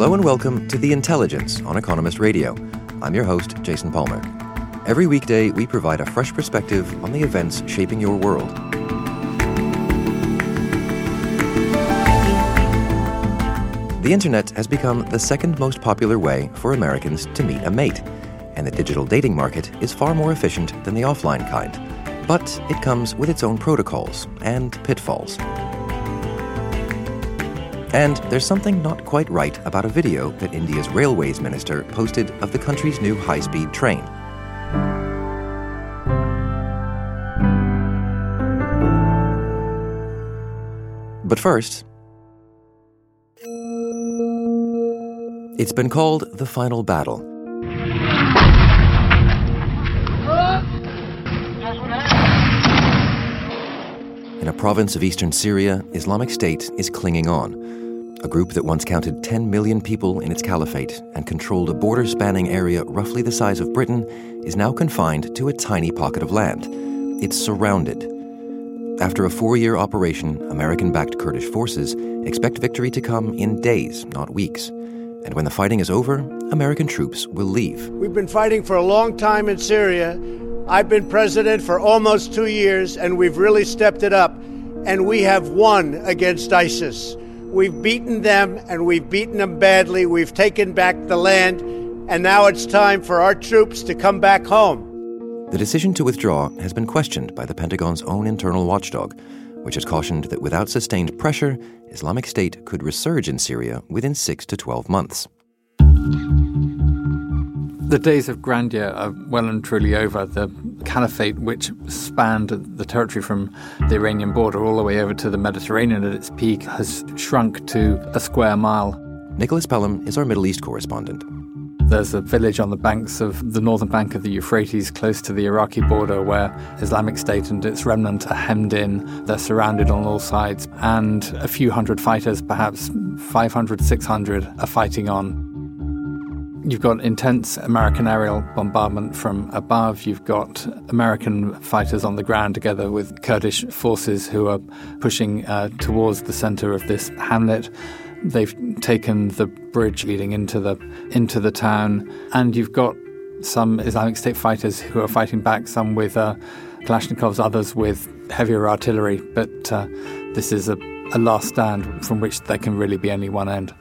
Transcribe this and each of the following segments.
Hello and welcome to The Intelligence on Economist Radio. I'm your host, Jason Palmer. Every weekday, we provide a fresh perspective on the events shaping your world. The internet has become the second most popular way for Americans to meet a mate, and the digital dating market is far more efficient than the offline kind. But it comes with its own protocols and pitfalls. And there's something not quite right about a video that India's railways minister posted of the country's new high-speed train. But first, it's been called the final battle. In a province of eastern Syria, Islamic State is clinging on. A group that once counted 10 million people in its caliphate and controlled a border-spanning area roughly the size of Britain is now confined to a tiny pocket of land. It's surrounded. After a 4-year operation, American-backed Kurdish forces expect victory to come in days, not weeks. And when the fighting is over, American troops will leave. We've been fighting for a long time in Syria. I've been president for almost 2 years, and we've really stepped it up. And we have won against ISIS. We've beaten them, and we've beaten them badly. We've taken back the land, and now it's time for our troops to come back home. The decision to withdraw has been questioned by the Pentagon's own internal watchdog, which has cautioned that without sustained pressure, Islamic State could resurge in Syria within 6 to 12 months. The days of grandeur are well and truly over. The caliphate, which spanned the territory from the Iranian border all the way over to the Mediterranean at its peak, has shrunk to a square mile. Nicholas Pelham is our Middle East correspondent. There's a village on the banks of the northern bank of the Euphrates, close to the Iraqi border, where Islamic State and its remnant are hemmed in. They're surrounded on all sides, and a few hundred fighters, perhaps 500, 600, are fighting on. You've got intense American aerial bombardment from above. You've got American fighters on the ground together with Kurdish forces who are pushing towards the center of this hamlet. They've taken the bridge leading into the town, and you've got some Islamic State fighters who are fighting back, some with Kalashnikovs, others with heavier artillery. But this is a last stand from which there can really be only one end.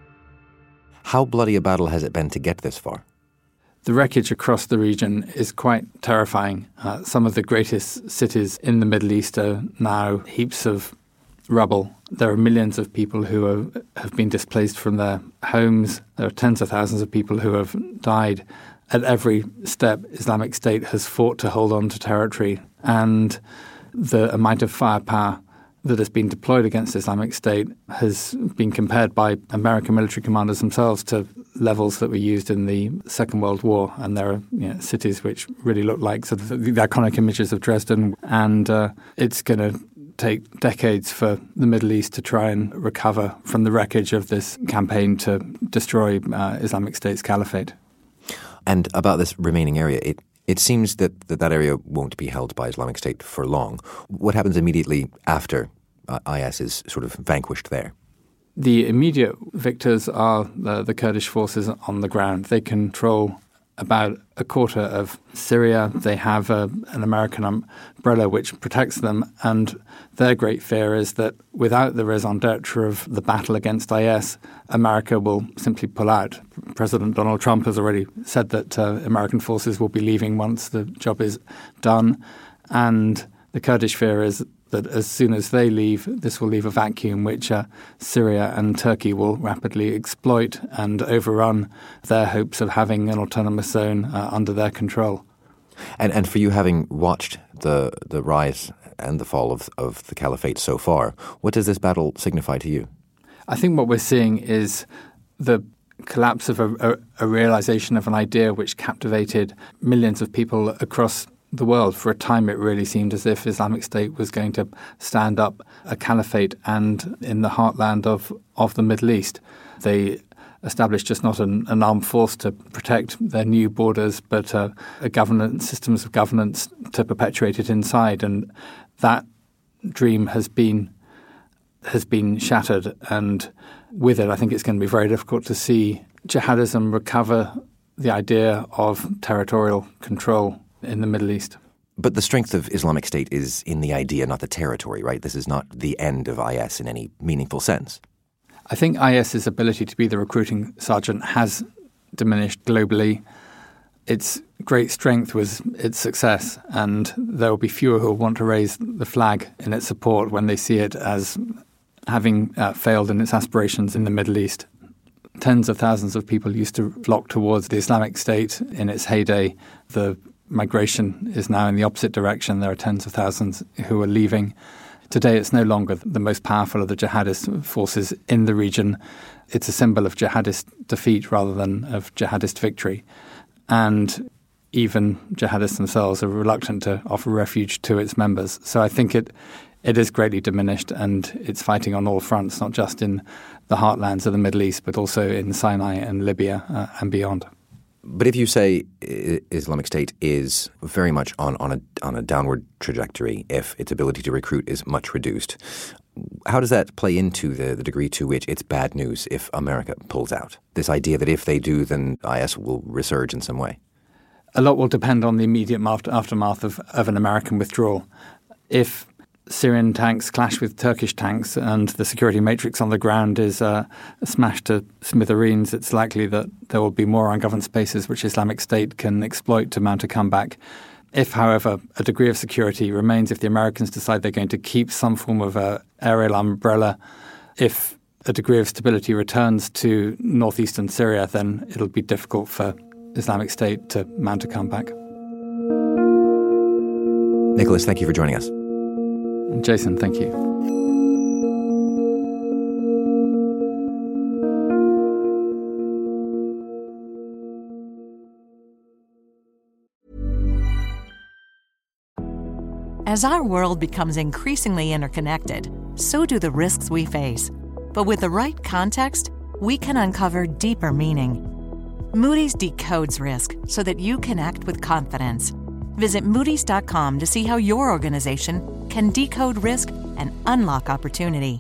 How bloody a battle has it been to get this far? The wreckage across the region is quite terrifying. Some of the greatest cities in the Middle East are now heaps of rubble. There are millions of people who have been displaced from their homes. There are tens of thousands of people who have died. At every step, Islamic State has fought to hold on to territory, and the amount of firepower that has been deployed against Islamic State has been compared by American military commanders themselves to levels that were used in the Second World War. And there are cities which really look like sort of the iconic images of Dresden. And it's going to take decades for the Middle East to try and recover from the wreckage of this campaign to destroy Islamic State's caliphate. And about this remaining area, it seems that area won't be held by Islamic State for long. What happens immediately after IS is sort of vanquished there? The immediate victors are the Kurdish forces on the ground. They control about a quarter of Syria. They have an American umbrella which protects them, and their great fear is that without the raison d'etre of the battle against IS, America will simply pull out. President Donald Trump has already said that American forces will be leaving once the job is done, and the Kurdish fear is that as soon as they leave, this will leave a vacuum which Syria and Turkey will rapidly exploit and overrun their hopes of having an autonomous zone under their control. And for you, having watched the rise and the fall of the caliphate so far, what does this battle signify to you? I think what we're seeing is the collapse of a realization of an idea which captivated millions of people across the world. For a time, it really seemed as if Islamic State was going to stand up a caliphate, and in the heartland of the Middle East. They established just not an armed force to protect their new borders, but a systems of governance to perpetuate it inside. And that dream has has been shattered, and with it I think it's going to be very difficult to see jihadism recover the idea of territorial control in the Middle East. But the strength of Islamic State is in the idea, not the territory, right? This is not the end of IS in any meaningful sense. I think IS's ability to be the recruiting sergeant has diminished globally. Its great strength was its success, and there will be fewer who will want to raise the flag in its support when they see it as having failed in its aspirations in the Middle East. Tens of thousands of people used to flock towards the Islamic State in its heyday. The migration is now in the opposite direction. There are tens of thousands who are leaving. Today it's no longer the most powerful of the jihadist forces in the region. It's a symbol of jihadist defeat rather than of jihadist victory. And even jihadists themselves are reluctant to offer refuge to its members. So I think it is greatly diminished, and it's fighting on all fronts, not just in the heartlands of the Middle East, but also in Sinai and Libya and beyond. But if you say Islamic State is very much on a downward trajectory, if its ability to recruit is much reduced, how does that play into the degree to which it's bad news if America pulls out? This idea that if they do, then IS will resurge in some way? A lot will depend on the immediate aftermath of an American withdrawal. If Syrian tanks clash with Turkish tanks and the security matrix on the ground is smashed to smithereens, it's likely that there will be more ungoverned spaces which Islamic State can exploit to mount a comeback. If, however, a degree of security remains, if the Americans decide they're going to keep some form of aerial umbrella, if a degree of stability returns to northeastern Syria, then it'll be difficult for Islamic State to mount a comeback. Nicholas, thank you for joining us. Jason, thank you. As our world becomes increasingly interconnected, so do the risks we face. But with the right context, we can uncover deeper meaning. Moody's decodes risk so that you can act with confidence. Visit Moody's.com to see how your organization can decode risk and unlock opportunity.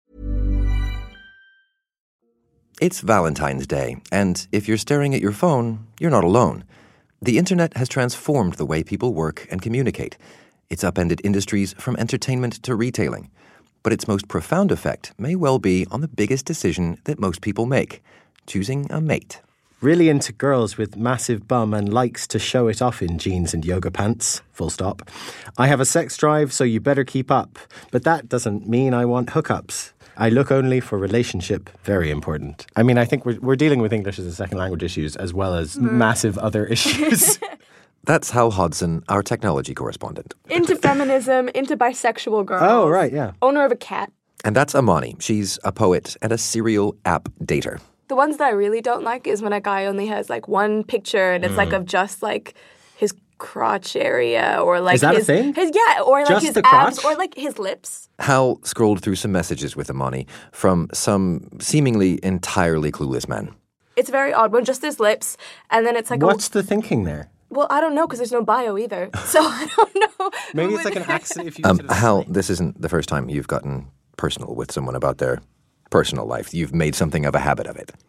It's Valentine's Day, and if you're staring at your phone, you're not alone. The internet has transformed the way people work and communicate. It's upended industries from entertainment to retailing. But its most profound effect may well be on the biggest decision that most people make, choosing a mate. Really into girls with massive bum and likes to show it off in jeans and yoga pants, full stop. I have a sex drive, so you better keep up. But that doesn't mean I want hookups. I look only for relationship, very important. I mean, I think we're dealing with English as a second language issues as well as massive other issues. That's Hal Hodson, our technology correspondent. Into feminism, into bisexual girls. Oh, right, yeah. Owner of a cat. And that's Amani. She's a poet and a serial app dater. The ones that I really don't like is when a guy only has like one picture and it's like of just like his crotch area or like is that a thing? Or like just his the abs crotch? or like his lips. Hal scrolled through some messages with Amani from some seemingly entirely clueless men. It's very odd when just his lips and then it's like What's the thinking there? Well, I don't know because there's no bio either. So I don't know. Maybe it's like an accident if you Hal, this isn't the first time you've gotten personal with someone about their personal life. You've made something of a habit of it.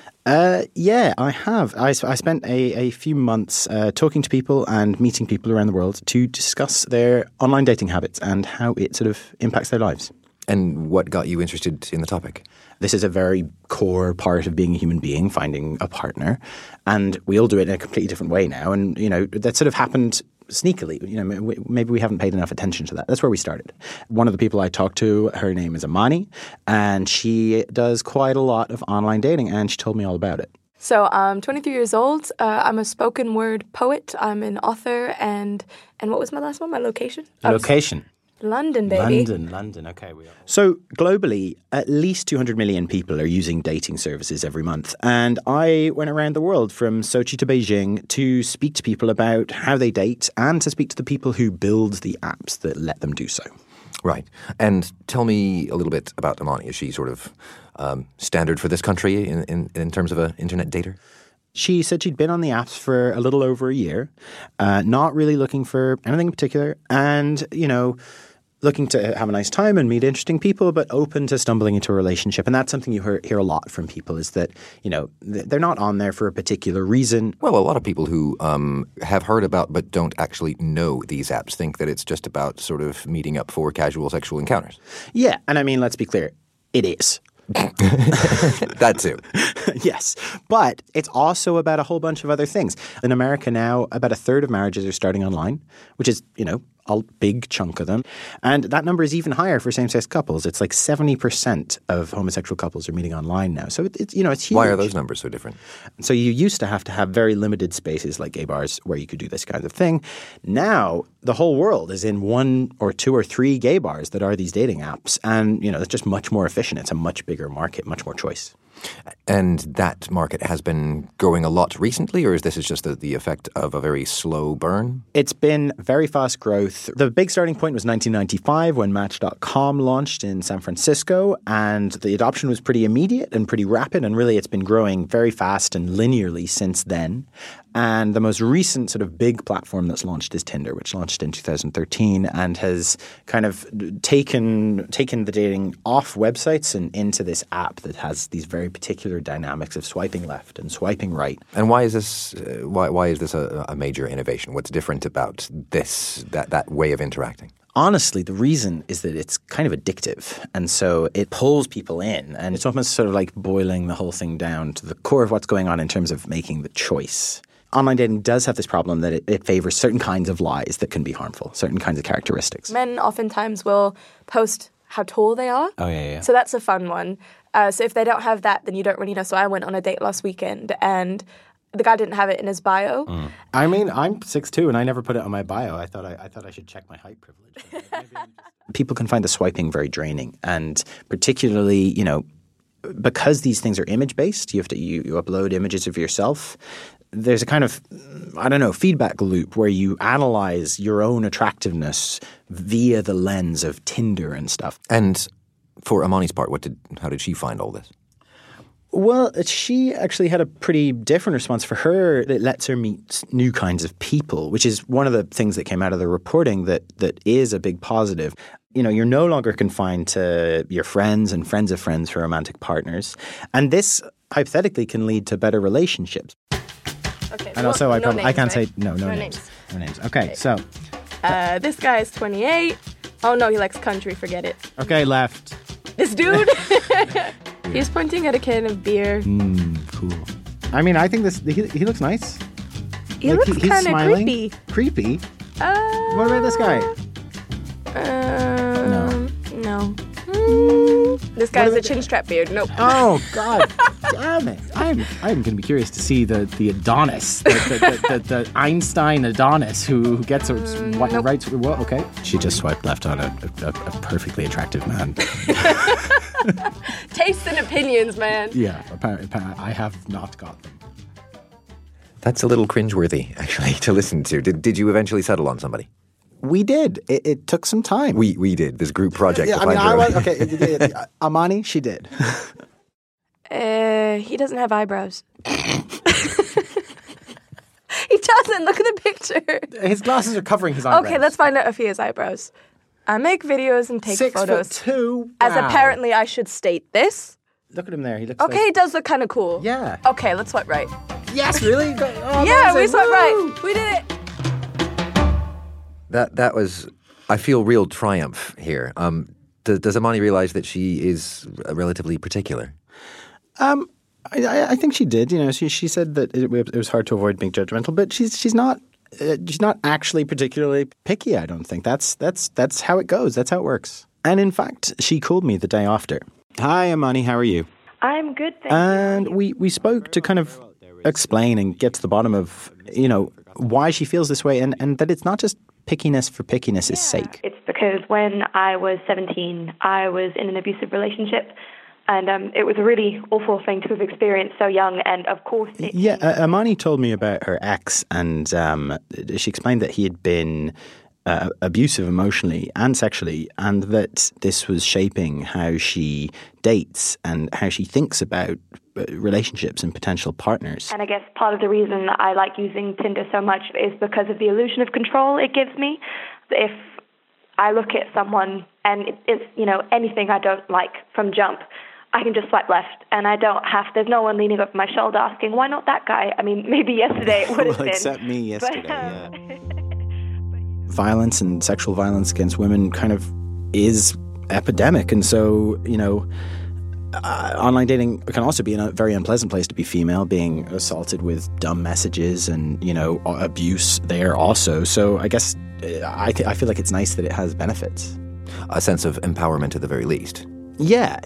Yeah, I have. I spent a few months talking to people and meeting people around the world to discuss their online dating habits and how it sort of impacts their lives. And what got you interested in the topic? This is a very core part of being a human being, finding a partner. And we all do it in a completely different way now. And, you know, that sort of happened sneakily. You know, maybe we haven't paid enough attention to that. That's where we started. One of the people I talked to, her name is Amani, and she does quite a lot of online dating, and she told me all about it. So I'm 23 years old. I'm a spoken word poet. I'm an author. And what was my last one? My location? Location. London, baby. London. Okay, we are. So globally, at least 200 million people are using dating services every month. And I went around the world from Sochi to Beijing to speak to people about how they date and to speak to the people who build the apps that let them do so. Right. And tell me a little bit about Amani. Is she sort of standard for this country in terms of an internet dater? She said she'd been on the apps for a little over a year, not really looking for anything in particular. And, you know, looking to have a nice time and meet interesting people, but open to stumbling into a relationship. And that's something you hear a lot from people is that, they're not on there for a particular reason. Well, a lot of people who have heard about but don't actually know these apps think that it's just about sort of meeting up for casual sexual encounters. Yeah. And I mean, let's be clear. It is. That too. Yes. But it's also about a whole bunch of other things. In America now, about a third of marriages are starting online, which is, a big chunk of them. And that number is even higher for same-sex couples. It's like 70% of homosexual couples are meeting online now. So it's huge. Why are those numbers so different? So you used to have very limited spaces like gay bars where you could do this kind of thing. Now the whole world is in 1 or 2 or 3 gay bars that are these dating apps. And, it's just much more efficient. It's a much bigger market, much more choice. And that market has been growing a lot recently, or is this just the effect of a very slow burn? It's been very fast growth. The big starting point was 1995 when Match.com launched in San Francisco, and the adoption was pretty immediate and pretty rapid, and really it's been growing very fast and linearly since then. And the most recent sort of big platform that's launched is Tinder, which launched in 2013 and has kind of taken the dating off websites and into this app that has these very particular dynamics of swiping left and swiping right. And why is this? Why is this a major innovation? What's different about that way of interacting? Honestly, the reason is that it's kind of addictive. And so it pulls people in. And it's almost sort of like boiling the whole thing down to the core of what's going on in terms of making the choice. Online dating does have this problem that it favors certain kinds of lies that can be harmful, certain kinds of characteristics. Men oftentimes will post how tall they are. Oh, yeah. So that's a fun one. So if they don't have that, then you don't really know. So I went on a date last weekend and the guy didn't have it in his bio. I mean, I'm 6'2", and I never put it on my bio. I thought I should check my height privilege. People can find the swiping very draining, and particularly, because these things are image-based, you upload images of yourself. There's a kind of, feedback loop where you analyze your own attractiveness via the lens of Tinder and stuff. And for Amani's part, how did she find all this? Well, she actually had a pretty different response. For her, it lets her meet new kinds of people, which is one of the things that came out of the reporting that is a big positive. You're no longer confined to your friends and friends of friends for romantic partners. And this, hypothetically, can lead to better relationships. Okay. And also, I can't say no names. No names. Okay, so. This guy is 28. Oh, no, he likes country. Forget it. Okay, left. This dude. He's pointing at a can of beer. Cool. I mean, I think he looks nice. He looks kind of creepy. Creepy? What about this guy? No. This guy's a chin strap beard. Nope. Oh, God damn it. I'm going to be curious to see the Adonis, the Einstein Adonis who gets nope. Right. Well, okay. She just swiped left on a perfectly attractive man. Tastes and opinions, man. Yeah, apparently I have not got them. That's a little cringeworthy, actually, to listen to. Did you eventually settle on somebody? We did. It took some time. We did. This group project. Okay. Amani, she did. He doesn't have eyebrows. He doesn't. Look at the picture. His glasses are covering his eyebrows. Okay, let's find out if he has eyebrows. I make videos and take photos. 6'2". Wow. As apparently I should state this. Look at him there. He looks okay, he does look kind of cool. Yeah. Okay, let's swipe right. Yes, really? Oh, yeah, we swiped right. We did it. That was, I feel real triumph here. Does Amani realize that she is relatively particular? I think she did. She said that it was hard to avoid being judgmental, but she's not actually particularly picky. I don't think that's how it goes. That's how it works. And in fact, she called me the day after. Hi, Amani. How are you? I'm good, thank you. And we spoke to kind of explain and get to the bottom of why she feels this way, and that it's not just pickiness for pickiness' sake. It's because when I was 17, I was in an abusive relationship, and it was a really awful thing to have experienced so young, and of course... Amani told me about her ex, and she explained that he had been abusive emotionally and sexually, and that this was shaping how she dates and how she thinks about relationships and potential partners. And I guess part of the reason I like using Tinder so much is because of the illusion of control it gives me. If I look at someone and it's, anything I don't like from jump, I can just swipe left, and there's no one leaning over my shoulder asking, why not that guy? I mean, maybe yesterday it would have been. Except me yesterday, yeah. Violence and sexual violence against women kind of is epidemic, and so, online dating can also be a very unpleasant place to be female, being assaulted with dumb messages and, abuse there also. So I guess I feel like it's nice that it has benefits. A sense of empowerment at the very least. Yeah.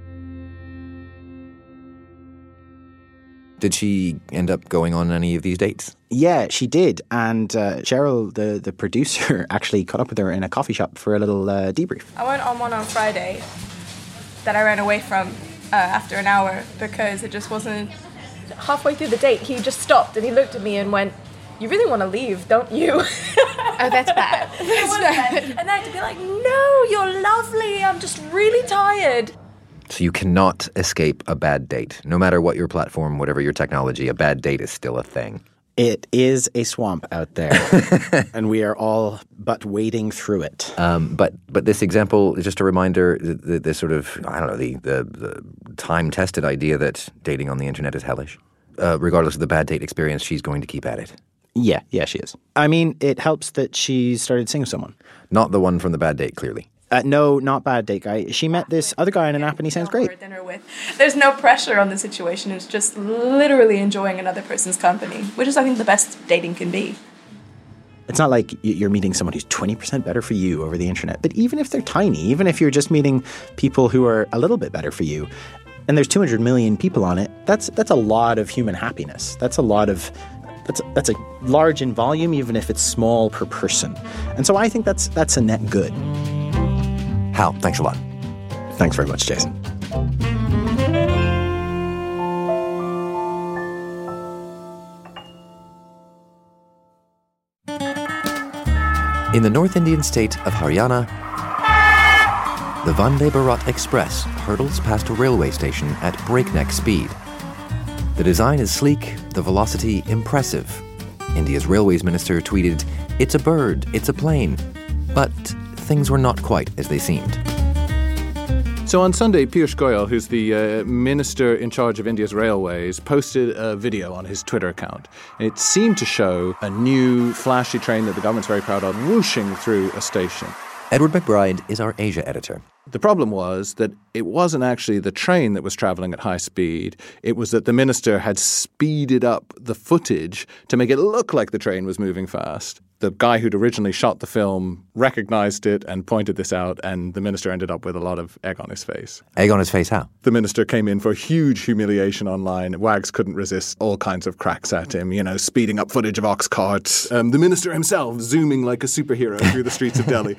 Did she end up going on any of these dates? Yeah, she did. And Cheryl, the producer, actually caught up with her in a coffee shop for a little debrief. I went on one on Friday that I ran away from after an hour because it just wasn't... Halfway through the date, he just stopped and he looked at me and went, you really want to leave, don't you? Oh, that's bad. That's bad. And I had to be like, no, you're lovely. I'm just really tired. So you cannot escape a bad date. No matter what your platform, whatever your technology, a bad date is still a thing. It is a swamp out there, and we are all but wading through it. But this example is just a reminder, the sort of, the time-tested idea that dating on the internet is hellish. Regardless of the bad date experience, she's going to keep at it. Yeah, she is. I mean, it helps that she started seeing someone. Not the one from the bad date, clearly. No, not bad date guy. She met this other guy on an app and he sounds great. Dinner with. There's no pressure on the situation. It's just literally enjoying another person's company, which is, I think, the best dating can be. It's not like you're meeting someone who's 20% better for you over the internet. But even if they're tiny, even if you're just meeting people who are a little bit better for you, and there's 200 million people on it, that's a lot of human happiness. That's a large in volume, even if it's small per person. And so I think that's a net good. Hal, thanks a lot. Thanks very much, Jason. In the North Indian state of Haryana, the Vande Bharat Express hurtles past a railway station at breakneck speed. The design is sleek, the velocity impressive. India's railways minister tweeted, "It's a bird, it's a plane." But things were not quite as they seemed. So on Sunday, Piyush Goyal, who's the minister in charge of India's railways, posted a video on his Twitter account. And it seemed to show a new flashy train that the government's very proud of whooshing through a station. Edward McBride is our Asia editor. The problem was that it wasn't actually the train that was traveling at high speed. It was that the minister had speeded up the footage to make it look like the train was moving fast. The guy who'd originally shot the film recognized it and pointed this out, and the minister ended up with a lot of egg on his face. Egg on his face how? The minister came in for huge humiliation online. Wags couldn't resist all kinds of cracks at him, speeding up footage of ox carts. The minister himself zooming like a superhero through the streets of Delhi.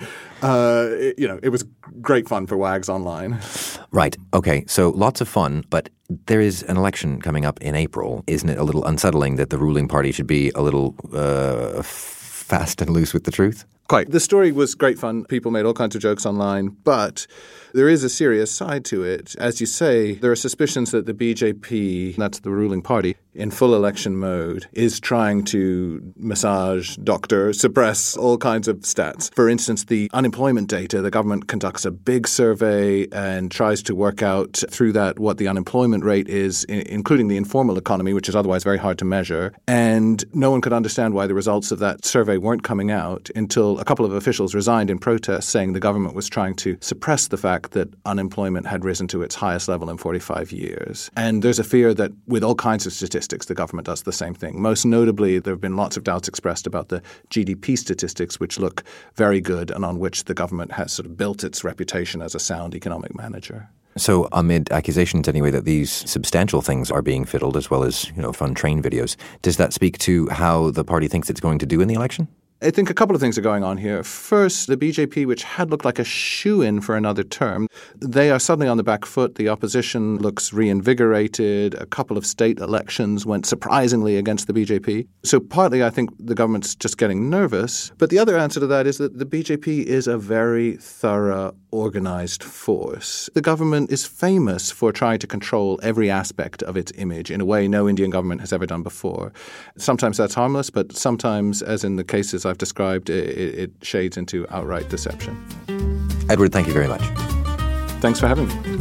It was great fun for Wags online. Right. Okay. So lots of fun, but there is an election coming up in April. Isn't it a little unsettling that the ruling party should be a little fast and loose with the truth? Quite. The story was great fun. People made all kinds of jokes online, but there is a serious side to it. As you say, there are suspicions that the BJP, that's the ruling party, in full election mode, is trying to massage, doctor, suppress all kinds of stats. For instance, the unemployment data, the government conducts a big survey and tries to work out through that what the unemployment rate is, including the informal economy, which is otherwise very hard to measure. And no one could understand why the results of that survey weren't coming out until a couple of officials resigned in protest, saying the government was trying to suppress the fact that unemployment had risen to its highest level in 45 years. And there's a fear that with all kinds of statistics, the government does the same thing. Most notably, there have been lots of doubts expressed about the GDP statistics, which look very good and on which the government has sort of built its reputation as a sound economic manager. So amid accusations anyway that these substantial things are being fiddled as well as, fun train videos, does that speak to how the party thinks it's going to do in the election? I think a couple of things are going on here. First, the BJP, which had looked like a shoo-in for another term, they are suddenly on the back foot. The opposition looks reinvigorated. A couple of state elections went surprisingly against the BJP. So partly I think the government's just getting nervous. But the other answer to that is that the BJP is a very thorough, organized force. The government is famous for trying to control every aspect of its image in a way no Indian government has ever done before. Sometimes that's harmless, but sometimes, as in the cases I've described, it shades into outright deception. Edward, thank you very much. Thanks for having me.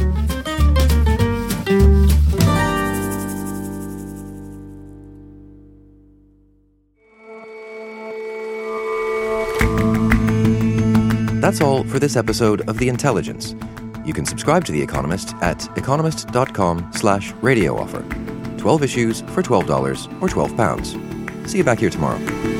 That's all for this episode of The Intelligence. You can subscribe to The Economist at economist.com/radio offer. 12 issues for $12 or £12. See you back here tomorrow.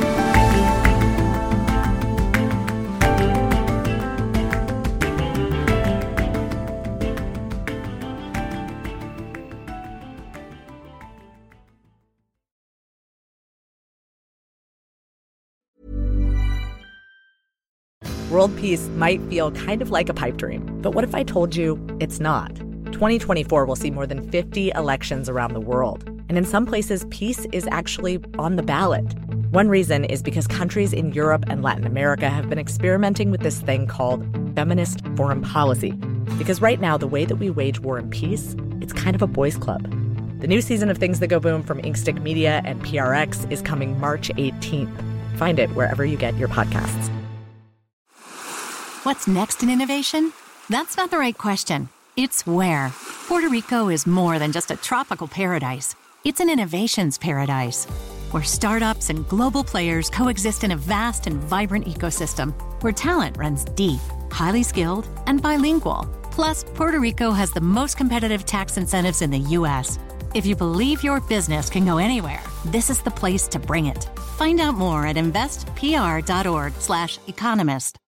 World peace might feel kind of like a pipe dream, but what if I told you it's not? 2024 will see more than 50 elections around the world, and in some places, peace is actually on the ballot. One reason is because countries in Europe and Latin America have been experimenting with this thing called feminist foreign policy, because right now, the way that we wage war and peace, it's kind of a boys' club. The new season of Things That Go Boom from Inkstick Media and PRX is coming March 18th. Find it wherever you get your podcasts. What's next in innovation? That's not the right question. It's where. Puerto Rico is more than just a tropical paradise. It's an innovations paradise, where startups and global players coexist in a vast and vibrant ecosystem, where talent runs deep, highly skilled, and bilingual. Plus, Puerto Rico has the most competitive tax incentives in the U.S. If you believe your business can go anywhere, this is the place to bring it. Find out more at investpr.org/economist.